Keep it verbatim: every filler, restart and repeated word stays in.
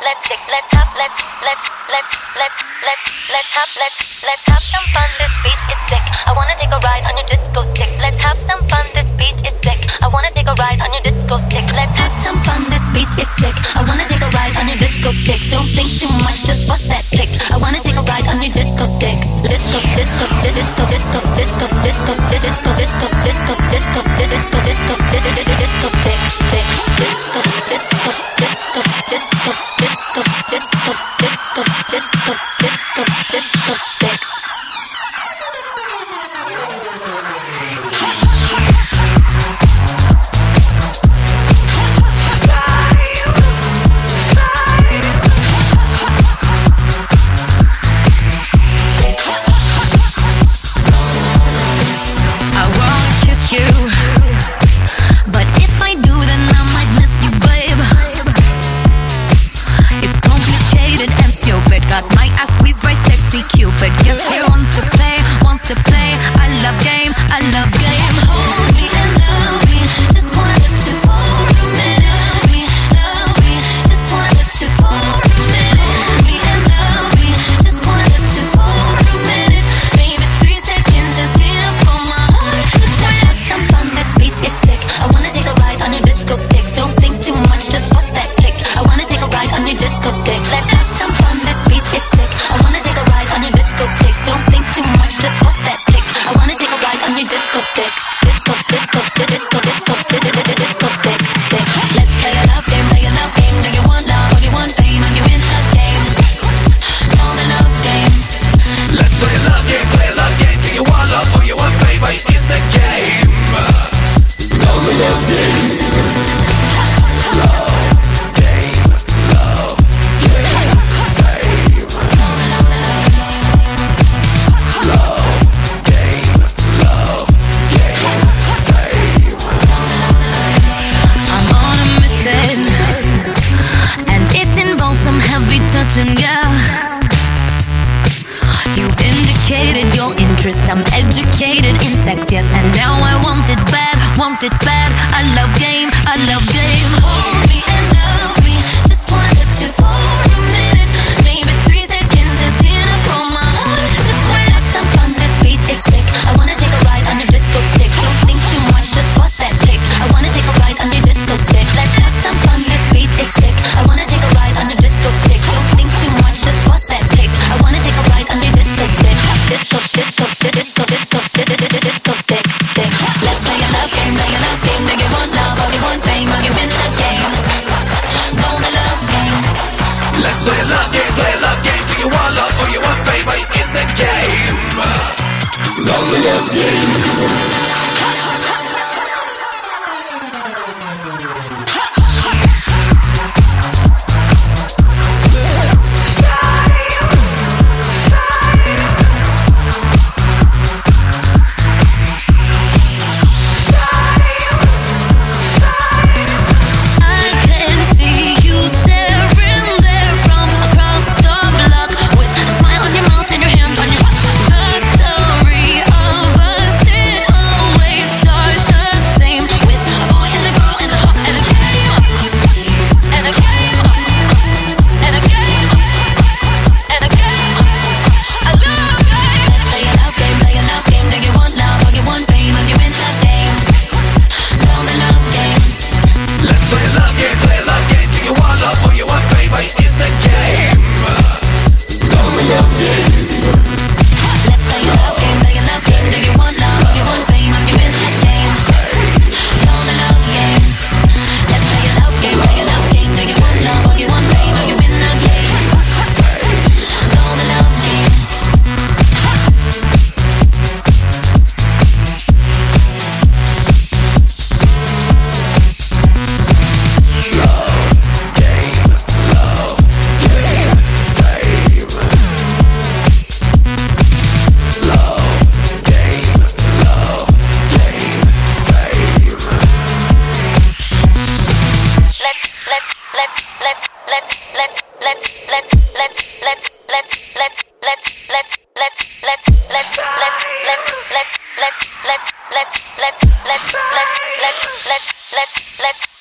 let's take, let's have, let's, let's, let's, let's, let's, let's have, let's, let's have some fun. This beat is sick. I wanna take a ride on your disco stick. Let's have some fun. This beat is sick. I wanna take a ride on your disco stick. Let's have some fun. This beat is sick. I wanna take a ride on your disco stick. Don't think too much, just bust that stick. I wanna take a ride on your disco stick. Disco, disco, disco, disco, disco, disco, disco, disco, disco, disco, disco, disco, disco, disco stick. Disco, disco, disco, disco, disco, disco, disco, disco, disco, disco stick. I'm educated in sex, yes, and now I want it bad, want it bad. I love game, I love game. Hold me and love me, just wanna touch you for a minute. Maybe three seconds is enough for my heart to quit. Have some fun, this beat is sick. I wanna take a ride on your disco stick. Don't think too much, just bust that stick. I wanna take a ride on your disco stick. Let's have some fun, this beat is sick. I wanna take a ride on your disco stick. Don't think too much, just bust that stick. I wanna take a ride on your disco stick. Disco, disco, disco, disco, disco, disco stick, stick. Let's play a love game, play a love game. Do you want love or you want fame? Or you win the game? Gonna love game. Let's play a love game, play a love game. Do you want love or you want fame? Are you in the game? Gonna love game. let's let's let's let's let's let's let's let's